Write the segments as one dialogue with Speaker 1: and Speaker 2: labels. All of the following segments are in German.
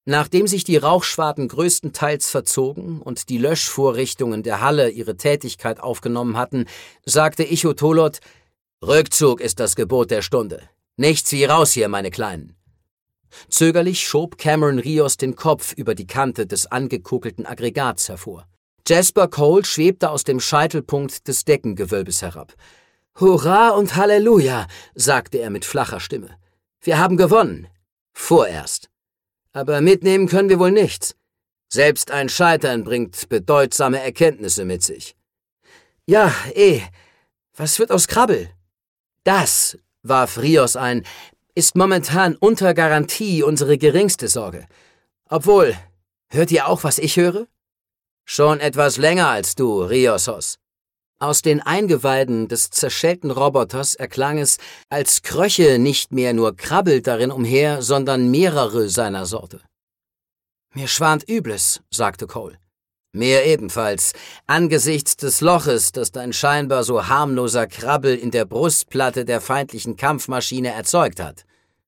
Speaker 1: Nachdem sich die Rauchschwaden größtenteils verzogen und die Löschvorrichtungen der Halle ihre Tätigkeit aufgenommen hatten, sagte Ichotolot: »Rückzug ist das Gebot der Stunde. Nichts wie raus hier, meine Kleinen.« Zögerlich schob Cameron Rios den Kopf über die Kante des angekugelten Aggregats hervor. Jasper Cole schwebte aus dem Scheitelpunkt des Deckengewölbes herab. »Hurra und Halleluja«, sagte er mit flacher Stimme. »Wir haben gewonnen. Vorerst. Aber mitnehmen können wir wohl nichts. Selbst ein Scheitern bringt bedeutsame Erkenntnisse mit sich.« »Ja, was wird aus Krabbel?« »Das«, warf Rios ein, »ist momentan unter Garantie unsere geringste Sorge. Obwohl, hört ihr auch, was ich höre?« »Schon etwas länger als du, Riosos.« Aus den Eingeweiden des zerschellten Roboters erklang es, als kröche nicht mehr nur Krabbel darin umher, sondern mehrere seiner Sorte. »Mir schwant Übles«, sagte Cole. »Mir ebenfalls, angesichts des Loches, das dein scheinbar so harmloser Krabbel in der Brustplatte der feindlichen Kampfmaschine erzeugt hat.«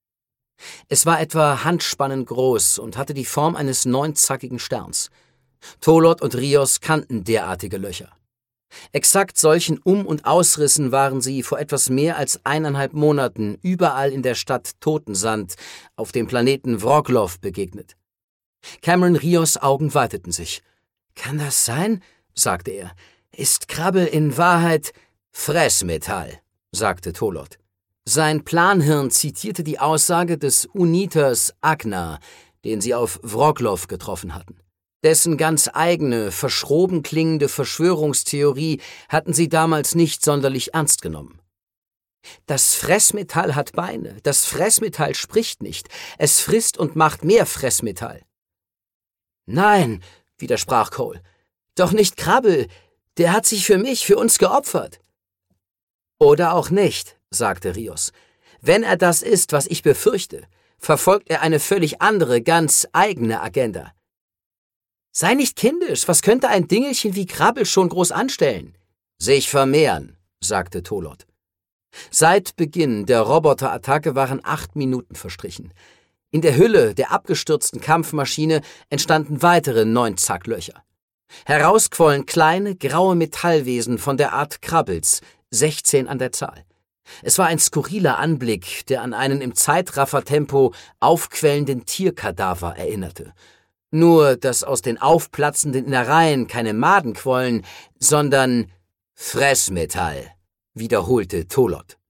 Speaker 1: Es war etwa Handspannen groß und hatte die Form eines 9-zackigen Sterns. Tolot und Rios kannten derartige Löcher. Exakt solchen Um- und Ausrissen waren sie vor etwas mehr als 1,5 Monaten überall in der Stadt Totensand auf dem Planeten Wroclaw begegnet. Cameron Rios' Augen weiteten sich. »Kann das sein?«, sagte er. »Ist Krabbel in Wahrheit Fressmetall?«, sagte Tolot. Sein Planhirn zitierte die Aussage des Uniters Agna, den sie auf Wroclaw getroffen hatten. Dessen ganz eigene, verschroben klingende Verschwörungstheorie hatten sie damals nicht sonderlich ernst genommen. »Das Fressmetall hat Beine, das Fressmetall spricht nicht, es frisst und macht mehr Fressmetall.« »Nein«, widersprach Cole, »doch nicht Krabbel, der hat sich für uns geopfert.« »Oder auch nicht«, sagte Rios. »Wenn er das ist, was ich befürchte, verfolgt er eine völlig andere, ganz eigene Agenda.« »Sei nicht kindisch, was könnte ein Dingelchen wie Krabbel schon groß anstellen?« »Sich vermehren«, sagte Tolot. Seit Beginn der Roboterattacke waren 8 Minuten verstrichen. In der Hülle der abgestürzten Kampfmaschine entstanden weitere 9-Zacklöcher. Herausquollen kleine, graue Metallwesen von der Art Krabbels, 16 an der Zahl. Es war ein skurriler Anblick, der an einen im Zeitraffertempo aufquellenden Tierkadaver erinnerte. Nur, dass aus den aufplatzenden Innereien keine Maden quollen, sondern Fressmetall, wiederholte Tolot.